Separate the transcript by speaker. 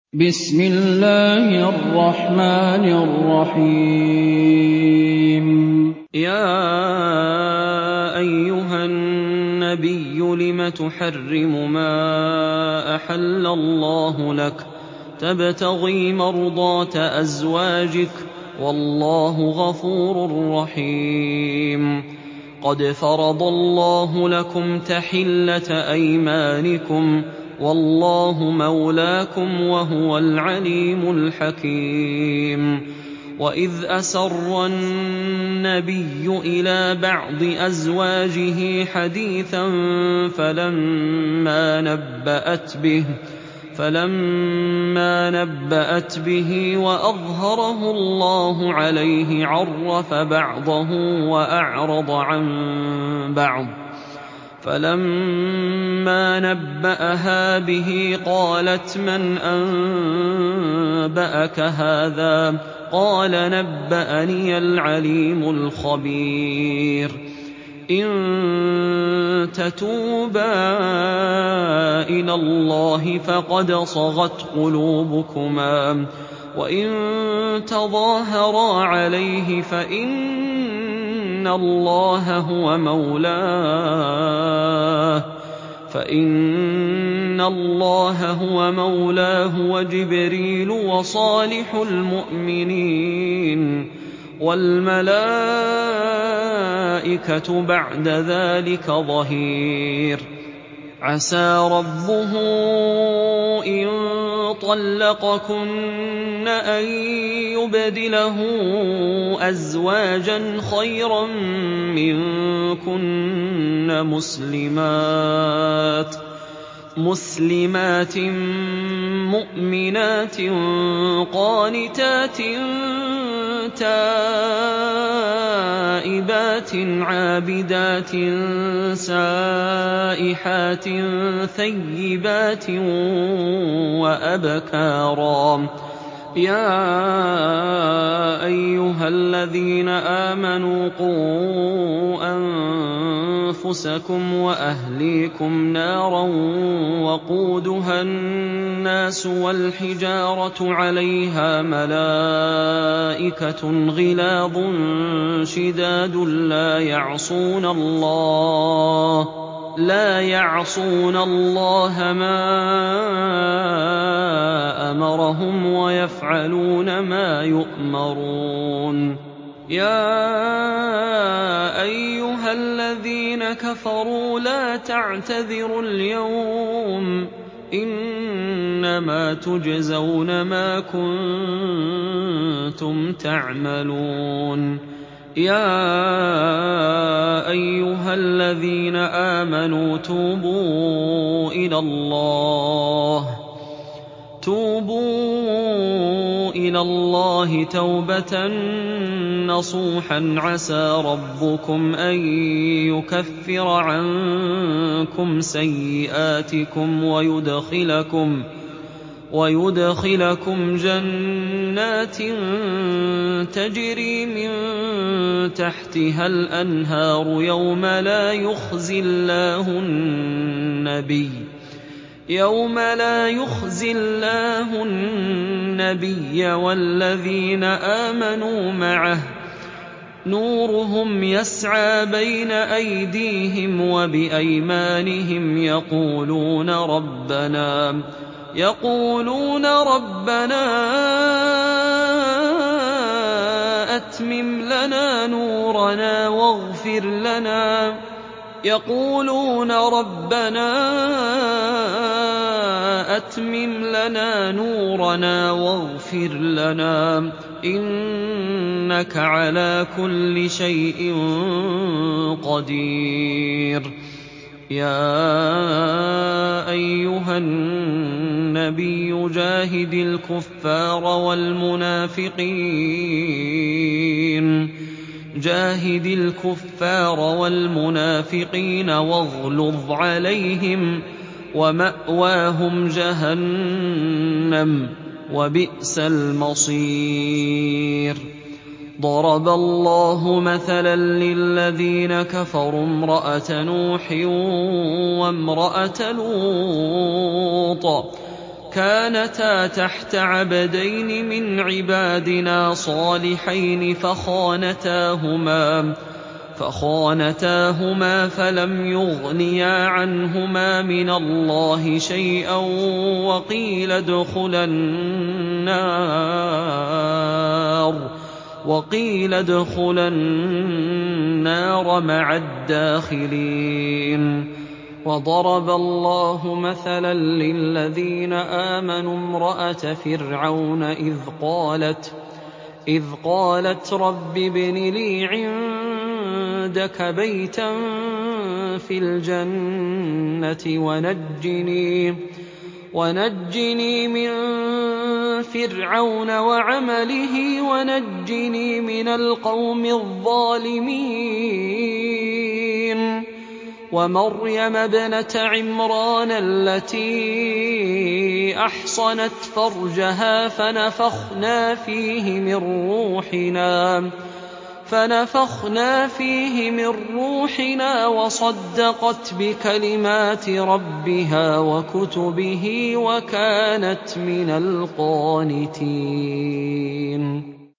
Speaker 1: بسم الله الرحمن الرحيم.
Speaker 2: يا أيها النبي لم تحرم ما أحل الله لك تبتغي مرضات أزواجك والله غفور رحيم. قد فرض الله لكم تحلة أيمانكم والله مولاكم وهو العليم الحكيم. وإذ أسر النبي إلى بعض أزواجه حديثا فلما نبأت به وأظهره الله عليه عرف بعضه وأعرض عن بعض. فلما نبأها به قالت من أنبأك هذا؟ قال نبأني العليم الخبير. إن تتوبا إلى الله فقد صغت قلوبكما وإن تظاهرا عليه فإن الله هو مولاه وجبريل وصالح المؤمنين والملائكة بعد ذلك ظهير. عسى ربه إن طلقكن أن يبدله أزواجا خيرا منكن مسلمات مؤمنات قانتات تائبات عابدات سائحات ثيبات وأبكارا. يا أيها الذين آمنوا قوا أنفسكم وأهليكم نارا وقودها الناس والحجارة عليها ملائكة غلاظ شداد لا يعصون الله ما أمرهم ويفعلون ما يؤمرون. يا أيها الذين كفروا لا تعتذروا اليوم إنما تجزون ما كنتم تعملون. يا أيها الذين آمنوا توبوا إلى الله توبة نصوحا عسى ربكم أن يكفر عنكم سيئاتكم ويدخلكم جنات تجري من تحتها الأنهار يوم لا يخزي الله النبي والذين آمنوا معه نورهم يسعى بين أيديهم وبأيمانهم يقولون ربنا أتمم لنا نورنا واغفر لنا إنك على كل شيء قدير. يا أيها النبي جاهد الكفار والمنافقين واغلظ عليهم ومأواهم جهنم وبئس المصير. ضرب الله مثلا للذين كفروا امرأة نوح وامرأة لوط كانتا تحت عبدين من عبادنا صالحين فخانتاهما فلم يغنيا عنهما من الله شيئا وقيل ادخلا النار مع الداخلين. وضرب الله مثلا للذين آمنوا امرأة فرعون إذ قالت رب ابن لي عندك بيتا في الجنة ونجني من فرعون وعمله ونجني من القوم الظالمين. ومريم ابنة عمران التي أحصنت فرجها فنفخنا فيه من روحنا وصدقت بكلمات ربها وكتبه وكانت من القانتين.